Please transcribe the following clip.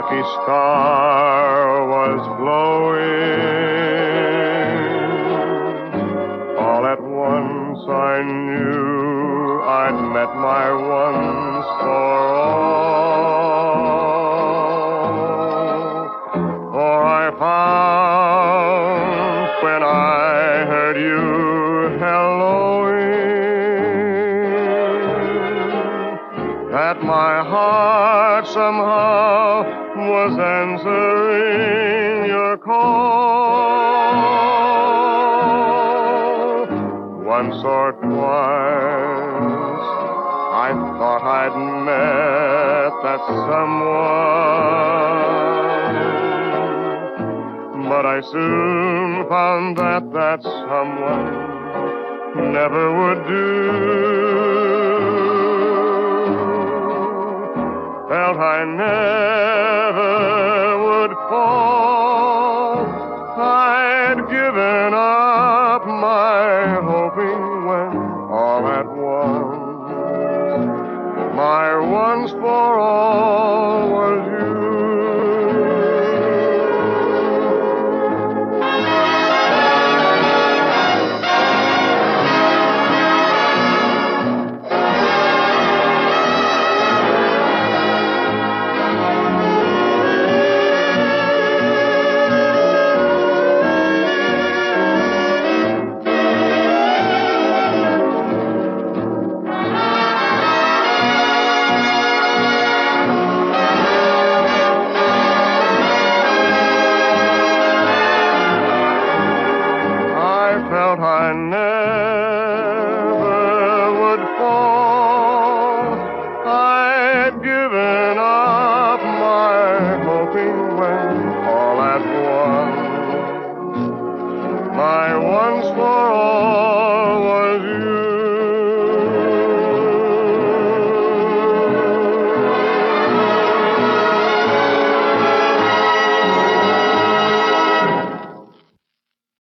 lucky star was glowing. All at once I knew I'd met my once for all. For I found when I heard you helloing that my heart somehow was answering your call. Once or twice I thought I'd met that someone, but I soon found that that someone never would do. Felt I never would fall. I'd given up my hoping when all at once my once for all was you. Felt I never